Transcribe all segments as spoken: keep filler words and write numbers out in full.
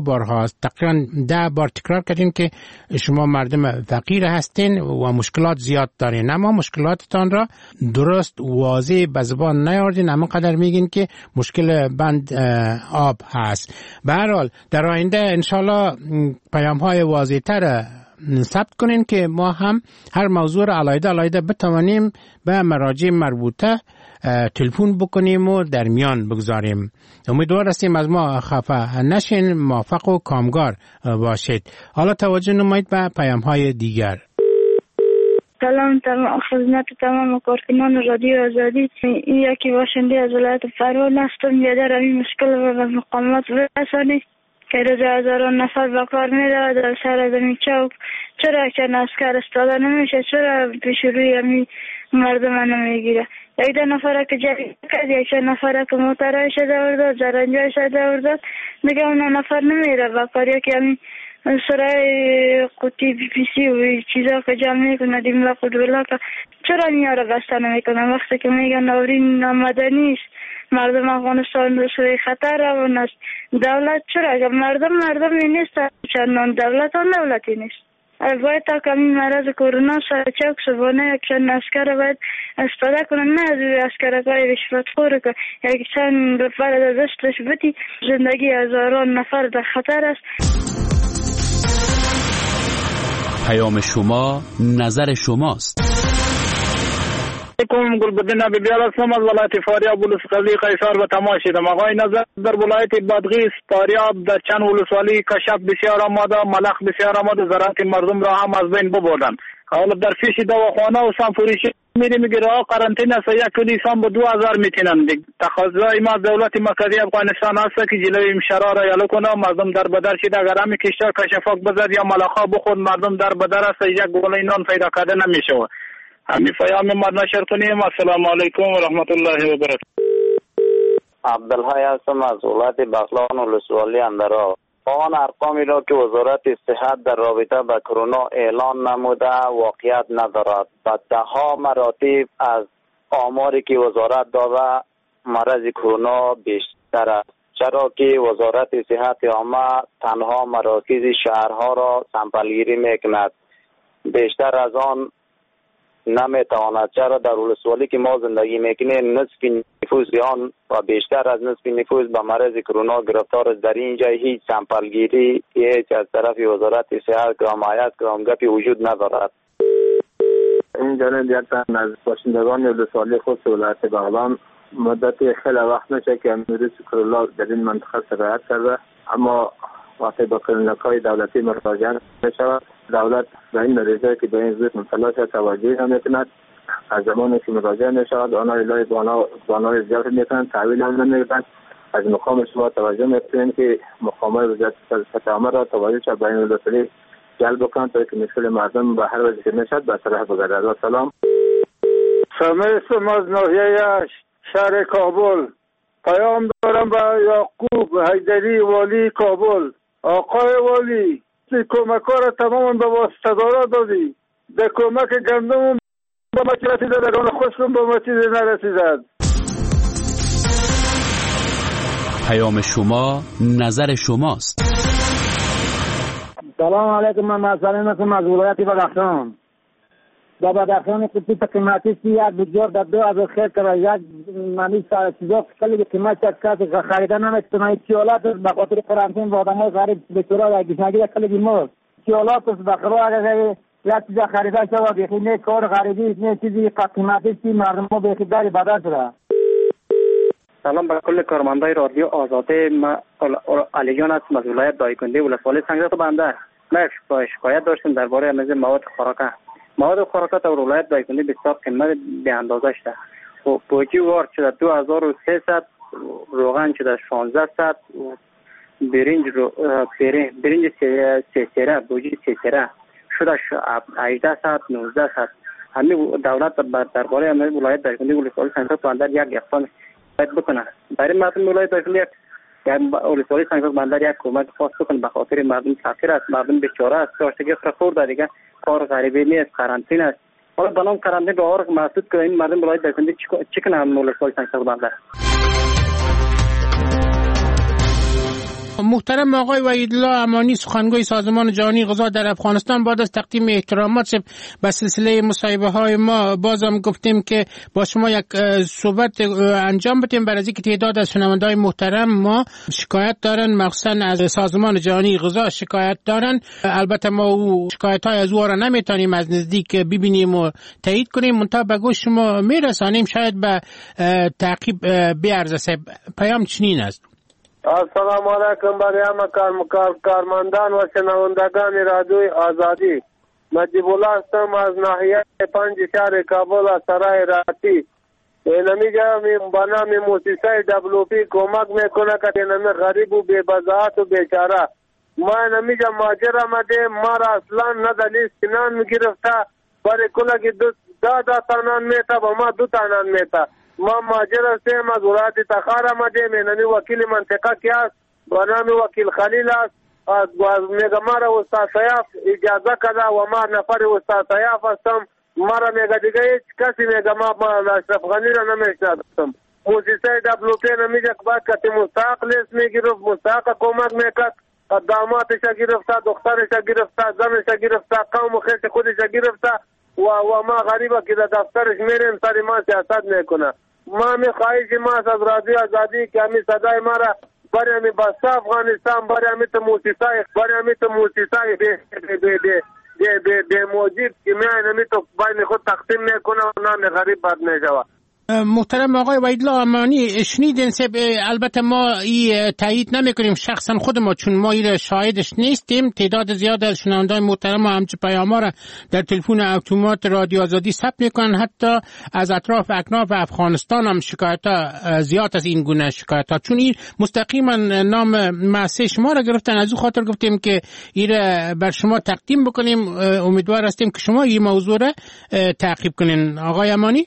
بارهاست، تقریبا ده بار تکرار کردین که شما مردم فقیر هستین و مشکلات زیاد دارین، اما مشکلاتتان را درست واضح به زبان نیاوردین، اما قدر میگین که مشکل بند آب هست. به هر حال در آینده انشالله پیام های واضح تر ثبت کنین که ما هم هر موضوع را علاوه علاوه بتوانیم به مراجع مربوطه تلفن بکنیم و در میان بگذاریم. امیدوار هستیم از ما خفه نشین، موفق و کامگار باشید. حالا توجه نمایید به پیام های دیگر. سلام تمام خدمت تمام کارکنان رادیو آزادی. این یکی باشنده از ولایت فرمان هستم. یادر این مشکل و مقامات برسانید که روز هزاران نفر به کار می رود در سر زمین چوک. چرا چند اسکر استاده نمیشه؟ چرا پیش روی همی مردم نمیگیره؟ یک ده نفره که جایی کرد، یک چند نفره که موترهای شده ورداد، زرنجای شده ورداد، دیگه اون نفر نمیره به کار. یکی همی سرای قوطی بی پی سی و چیزا که جمع میکنه دیملا قدولا که چرا نیاره بسته نمیکنه؟ وقتی که میگن نورین آمده نیست، مردم افغانستان روی خطر روان است، دولت چرا؟ اگر مردم مردمی نیست، چندان دولت هم دولتی نیست. باید تا کمی مرض کرونا سر چوک سبانه یک چند اسکر باید استفاده کنن، نه از روی اسکرکای رشوت خور که یک چند فرد دستش بتی زندگی هزاران نفر در خطر است. پیام شما نظر شماست. علیکم گلبدین بیبیال هستم از ولایت فاریاب ولسوالی قیصر و تماس شدم. آقای نظر در ولایت بادغیس فاریاب در چند ولسوالی کشف بسیار آماده، ملخ بسیار آماده، زراعت مردم را هم از بین ببردن. حالا در پیش دواخانه و سانفوریشی میری میگه راه قرنطینه است، یک کلی انسان به دو هزار میتونن. تقاضای ما دولت مرکزی افغانستان هست که جلوی این شرار را یلو کنه، مردم در بدر شده. اگر همی کشتار کشفاک بزد یا ملخا بخورد، مردم در بدر است، یک گوله نان پیدا کرده نمیشه. همین پیام ما نشر کنیم. السلام علیکم و رحمت الله و برکاته. عبدالحی هستم از ولایت بغلان ولسوالی اندرا. آن ارقامی را که وزارت صحت در رابطه با کرونا اعلان نموده واقعیت ندارد. با ده ها مراتب از آماری که وزارت داده مرض کرونا بیشتر است، چرا که وزارت صحت عامه تنها مراکز شهرها را سمپلگیری میکند، بیشتر از آن نمیتواند. چرا در ولسوالی که ما زندگی میکنیم نصف نفوس آن و بیشتر از نصف نفوس به مرض کرونا گرفتار است. در اینجا هیچ سمپلگیری هیچ از طرف وزارت صحت که حمایت کنم گپی وجود ندارد. این جانب یکتن از باشندگان ولسوالی خود ولایت بغلان مدت خیلی وقت نشه که ویروس کرونا در این منطقه سرایت کرده، اما وقتی با کلینیک‌های دولتی مراجعه می‌شود، دولت به این نتیجه که به این زود مطلع توجه نمی‌کند. از زمانی که مراجعه می‌شود آنها الهی بانای زیاد می‌کنند، تحویل هم نمی‌دهند. از مقام شما توجه می‌کنید که مقام‌های وزارت صحت عامه را توجه به این ولسوالی جلب کنند تا که مشکل مردم به هر وجه که میشد به طرح بگردد. و سلام. سمیستم از ناحیه شهر کابل. پیام دارم به یعقوب حیدری والی کابل. آقای والی کمک را تماما به واسطه‌دارا دادی. به کمک گندم به ما رسیده، در آن خشکم به ما چیزی نرسیدد. پیام شما نظر شماست. سلام علیکم، من مسئله هستم از ولایت بدخشان. در بدخشان قطعی قیمتی سی یک بجور در دو از خیر کرده، یک منی چیزا کلی قیمت چک کرد خریدن نمیتونه. چیالات به خاطر قرنطین و آدمای غریب به طور گشنگی کلی بیمار چیالات بخرا اگر یک چیزا خریده شود بخی نه کار غریبی نه چیزی قیمتی سی مردم بخی داری بدل شده. سلام به کل کارمندای رادیو آزاده. ما علیان هستم از ولایت دایکنده ولسوالی سنگرد بنده. ما شکایت داشتیم درباره امروز مواد خوراکه. مواد خوراکه در ولایت دایکنده بسیار قیمت به اندازه شده. و بوجی وارد شده دو هزار و سیصد، روغن شده شانزده صد، برنج رو برنج سیسره بوجی سیسره شده هجده صد نوزده صد. همین دولت درباره امروز ولایت دایکنده ولسوالی سنگرد بنده یک اقدام باید بکنه. برای مردم ولایت دایکنده یعنی ولسوالی سنگرد بندر یک کمک خاص بکنه به خاطر مردم فقیر است، مردم بیچاره است، داشتگی خورده دیگه کار غریبی نیست، قرنطینه است. حالا بنام قرنطینه به آرق محدود کنه این مردم ولایت دایکنده چیکنه هم ولسوالی سنگرد بندر. محترم آقای وحیدالله امانی، سخنگوی سازمان جهانی غذا در افغانستان، بعد از تقدیم احترامات به سلسله مصاحبه های ما بازم گفتیم که با شما یک صحبت انجام بدیم برای اینکه تعداد از شنونده‌های محترم ما شکایت دارن، مخصوصا از سازمان جهانی غذا شکایت دارن. البته ما او شکایت های از او را نمیتونیم از نزدیک ببینیم و تایید کنیم، منتها به گوش شما میرسانیم، شاید به تعقیب بیارزه. پیام چنین است: السلام علیکم برای همه کار کارمندان و شنوندگان رادیوی آزادی. نجیب الله هستم از ناحیه پنج شهر کابل از سرای راتی. اینمیجا به نام موسیسای دبلو پی کمک میکنه که اینمی غریب و بی‌بضاعت و بیچاره. ما اینمیجا ماجر آمده، ما را اصلا نه دلیل سنان میگرفته، برای کلا که دو دا تانان میتا و ما دو تانان میتا. ما ماجر هستیم از ولایت تخار آمدیم. اینمی وکیل منطقه که است به نام وکیل خلیل است. از میگه ما را استاد سیاف اجازه کده و ما نفر استاد سیاف هستم. ما را میگه دیگه هیچ کسی میگه ما اشرف غنی را نمیشناسم. موسیسه دبلو پی نمیگه که باید کسی مستحق لیست میگرفت، مستحق کمک میکرد، داماتش گرفته، دخترش گرفته، زنش گرفته، قوم خیش خودش گرفته و و ما غریبه که در دفترش میریم سر ما سیاست میکنه. ما می خواهیش ما از رادیو آزادی که همی صدای ما را برای همی بسته افغانستان، برای همی تو موسیسای برای همی تو موسیسای بی بی بی بی بی بی موجب که میان همی تو بین خود تقسیم میکنه و نام غریب بد میشوه. محترم آقای وحیدالله امانی، شنیدین سب البته ما ای تایید نمیکنیم شخصا خود ما، چون ما ای شاهدش نیستیم. تعداد زیاد از شنوندگان محترم ما همچه پیام‌ها را در تلفن اتومات رادیو آزادی ثبت میکنن، حتی از اطراف اکناف افغانستان هم شکایت‌ها زیاد از این گونه شکایت‌ها، چون این مستقیما نام مؤسسه شما را گرفتن. از او خاطر گفتیم که این بر شما تقدیم بکنیم. امیدوار هستیم که شما این موضوع را تعقیب کنین. آقای امانی.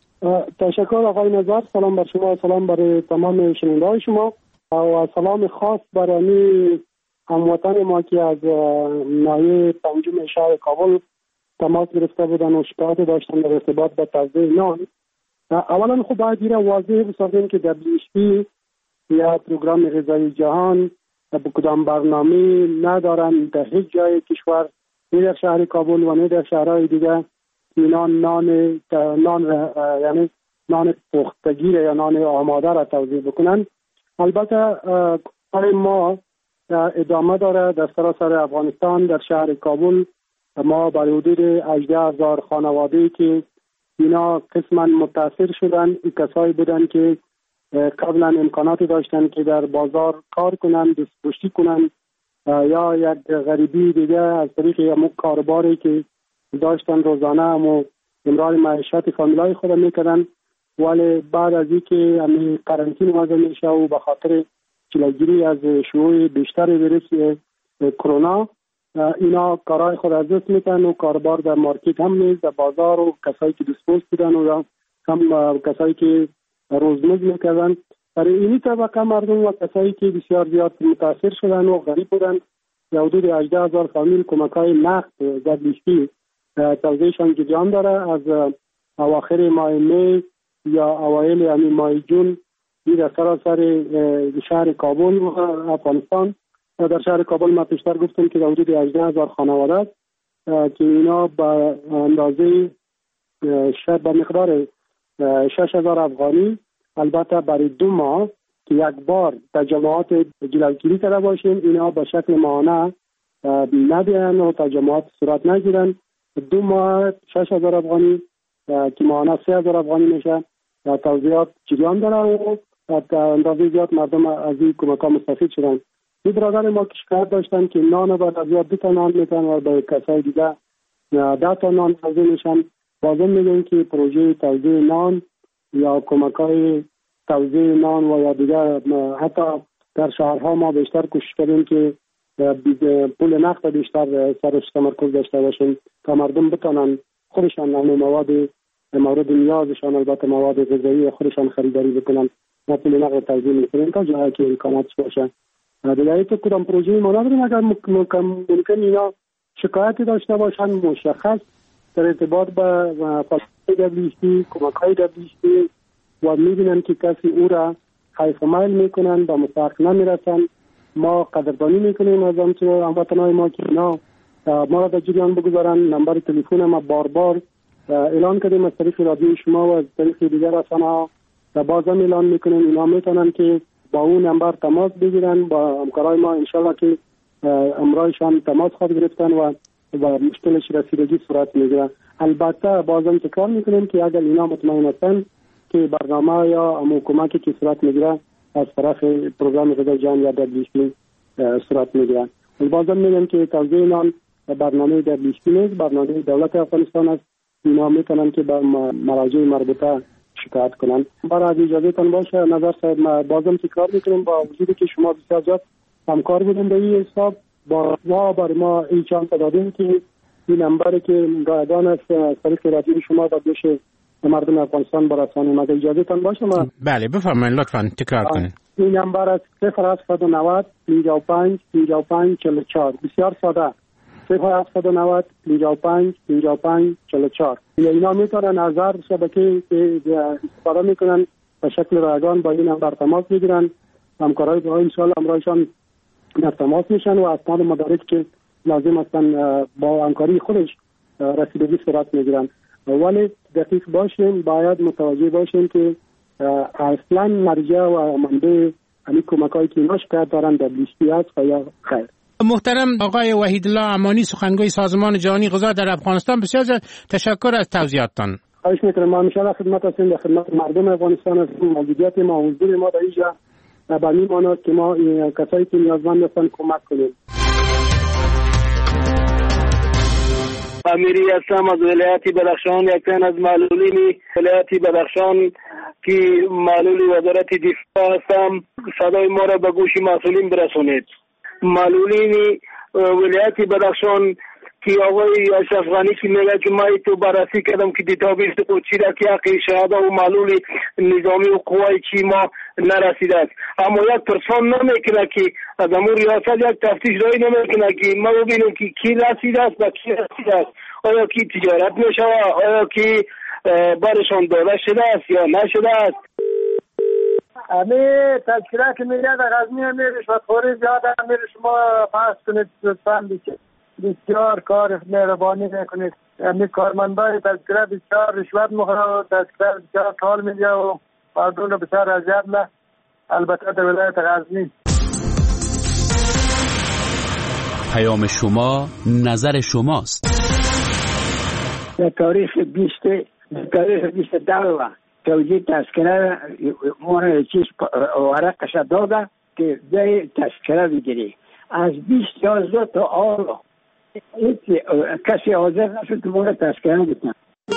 تشکر آقای نظر. سلام بر شما، سلام برای تمام شنونده‌های شما و سلام خاص برای هموطن ما که از ناحیه پنجم شهر کابل تماس گرفته بودن و شکایت داشتن در ارتباط با توزیع نان. اولا خب باید این واضح بسازیم که دبلیو اچ پی یا پروگرام غذایی جهان به کدام برنامه ندارن در هیچ جای کشور، نه در شهر کابل و نه در شهرهای دیگه، اینا نان نان یعنی نان پختگی یا نان آماده را توزیع بکنن. البته کار ما ادامه داره در سراسر افغانستان. در شهر کابل ما برای حدود هجده هزار خانواده که اینا قسما متاثر شدن، کسایی بودن که قبلا امکاناتی داشتن که در بازار کار کنن، دستپشتی کنن، یا یک غریبی دیگه از طریق یک کاروباری که داشتن روزانه هم امرار معیشت فامیلای خود میکردن، ولی بعد از اینکه همین قرنطینه وضع میشه و به خاطر جلوگیری از شیوع بیشتر ویروس کرونا اینا کارهای خود از دست میتن و کاربار در مارکت هم نیست، در بازار و کسایی که دسپوز بودن و هم کسایی که روزمز میکردن. برای اینی طبقه مردم و کسایی که بسیار زیاد متاثر شدن و غریب بودن، یا حدود هجده هزار فامیل کمک‌های نقد دبلیو توزیعشان جریان داره. از اواخر ماه می یا اوایل همین ماه جون در سراسر شهر کابل و افغانستان، در شهر کابل ما پیشتر گفتم که حدود هجده هزار خانواده است که اینا به اندازه به مقدار شش هزار افغانی، البته برای دو ماه که یک بار تجمعات جلوگیری کرده باشیم، اینا به شکل ماهانه ندین و تجمعات صورت نگیرن. دو ماه شش هزار افغانی که ماهانه سه هزار افغانی میشه توزیعات جریان داره و اندازه زیاد مردم از این کمک ها مستفید شدن. این برادر ما که شکایت داشتن که نان بعد از زیاد دو تا نان میتن و به کسای دیگه ده تا نان توزیع میشن. بازم میگن که پروژه توزیع نان یا کمک های توزیع نان و یا دیگه حتی در شهرها ما بیشتر کوشش کردیم که پول نقد بیشتر سرش تمرکز داشته باشیم تا مردم بتونن خودشان همه مواد مورد نیازشان، البته مواد غذایی خودشان خریداری بکنن. ما پول نقد توزیع میکنیم تا جایی که امکاناتش باشه. دیگه تو کدام پروژه ما نداریم. اگر ممکن اینا شکایتی داشته باشن مشخص در ارتباط با فلسفه دبلیو کمک های دبلیو و میبینن که کسی او را حیف و میل میکنن، با مستحق نمیرسن ما قدردانی میکنیم از آنچه هموطنان ما که اینا ما را در جریان بگذارن. نمبر تلفن ما بار بار اعلان کردیم از طریق رادیو شما و از طریق دیگر رسانه‌ها و بازم اعلان میکنیم اینا میتونن که با اون نمبر تماس بگیرن با همکارای ما، انشالله که امرایشان تماس خواهد گرفتن و و مشکلش رسیدگی صورت میگیره. البته بازم تکرار میکنیم که اگر اینا مطمئن هستن که برنامه یا حکومتی که صورت میگیره از طرف پروگرام غذای جهان یا دبلیو‌اف صورت میگیره. بازم میگم که توضیح نام برنامه دبلیو‌اف نیست، برنامه دولت افغانستان است. اینا میتونن که با مراجع مربوطه شکایت کنن. برای اجازه تان باشه نظر صاحب، ما بازم تکرار میکنیم با وجودی که شما بسیار زیاد همکار بودیم به این حساب با ما بر ما این چانس دادیم که این نمبری که رایگان است از طریق رادیو شما با دوش مردم افغانستان برسانیم. اگه اجازه تان باشه ما بله بفرمایید لطفا تکرار کنید. این نمبر است صفر هفت نه صفر پنجاه و پنج پنجاه و پنج چهل و چهار. بسیار ساده صفر هفت نه صفر پنجاه و پنج پنجاه و پنج چهل و چهار. اینا میتونن از هر شبکه که استفاده میکنن به شکل رایگان با این نمبر تماس بگیرن. همکارای با ان شاء الله امرایشان در تماس میشن و اسناد مدارک که لازم هستن با همکاری خودش رسیدگی صورت میگیرن. ولی دقیق باشیم، باید متوجه باشیم که اصلا مرجع و منبع همین کمکایی که اینا شکایت دارن دبلیو‌اف است و یا خیر. محترم آقای وحیدالله امانی، سخنگوی سازمان جهانی غذا در افغانستان، بسیار تشکر از توضیحاتتان. خواهش میکنم. ما همیشه خدمت هستیم، در خدمت مردم افغانستان هستیم. موجودیت ما حضور ما در اینجا به این معنی که ما کسایی که نیازمند هستن کمک کنیم. امیری هستم از ولایت بدخشان، یکتن از معلولین ولایت بدخشان که معلول وزارت دفاع هستم. صدای ما را به گوش مسئولین برسونید. معلولین ولایت بدخشان که آقای اشرف غنی که میگه که من تو بررسی کردم که دیتابیس قدسی را که حقی شهده و معلول نظامی و قوای چی ما نرسیده است، اما یک پرسان نمیکنه که از امور ریاست یک تفتیش رای نمیکنه که ما ببینیم که کی رسیده است و کی رسیده است، آیا کی تجارت میشوه، آیا کی برشان داده شده است یا نشده است. امی تذکره که میگه در غزنی امیر رشوتخوری زیاده، امیر شما پاس کنید لطفاً بیشه بسیار کار مهربانی میکنید. امی کارمندای تذکره بسیار رشوت مخوره و تذکره بسیار کار میگه و مردم رو بسیار اذیت نه، البته در ولایت غزنی. پیام شما نظر شماست. در تاریخ بیست تاریخ بیست دو توجیه تذکره مورد چیز ورقش داده که جای تذکره بگیری. از بیست یازده تا آلا کسی حاضر نشد که مورد تذکره بکنه.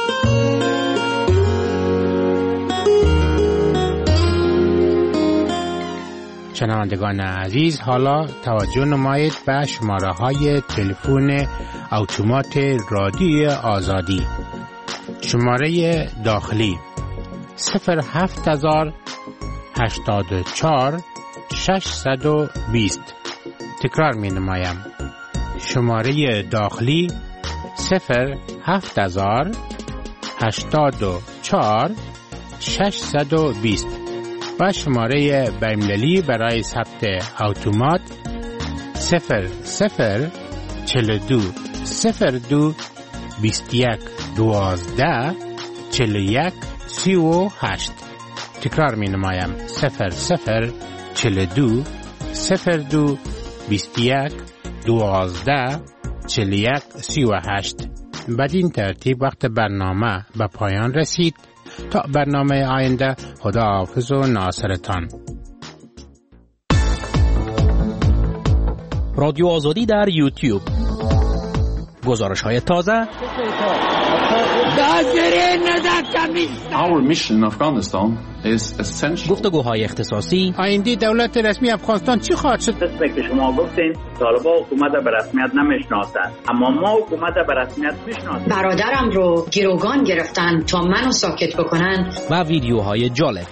شنوندگان عزیز، حالا توجه نمایید به شماره های تلفن اتومات رادیو آزادی. شماره داخلی صفر هفت هزار هشتاد و چهار ششصد و بیست. تکرار می نمایم. شماره داخلی صفر هفت هزار هشتاد و چهار ششصد و بیست و شماره بین‌المللی برای ثبت اتومات صفر صفر چهل و دو صفر دو بیست و یک دوازده چهل و یک سی و هشت. تکرار می نمایم. صفر صفر چهل و دو صفر دو بیست و یک دوازده چهل و یک سی و هشت. بدین ترتیب وقت برنامه به پایان رسید. تا برنامه آینده، خداحافظ و ناصرتان. رادیو آزادی در یوتیوب. گزارش های تازه. Our mission in Afghanistan is essential. گفتگوهای اختصاصی. آینده دولت رسمی افغانستان چی خواهد شد؟ مثل که شما گفتین طالبان حکومت به رسمیت نمیشناسند، اما ما حکومت به رسمیت میشناسیم. برادرم رو گروگان گرفتن تا منو ساکت بکنن. و ویدیوهای جالب.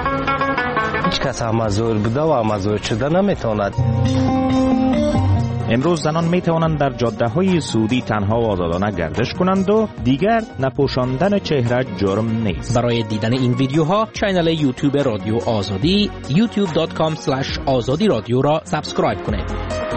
هیچ کس هم مزور بوده و مزور شده نمیتواند. امروز زنان می توانند در جاده های سعودی تنها و آزادانه گردش کنند و دیگر نپوشاندن چهره جرم نیست. برای دیدن این ویدیوها کانال یوتیوب رادیو آزادی یوتیوب دات کام اسلش آزادی رادیو را سابسکرایب کنید.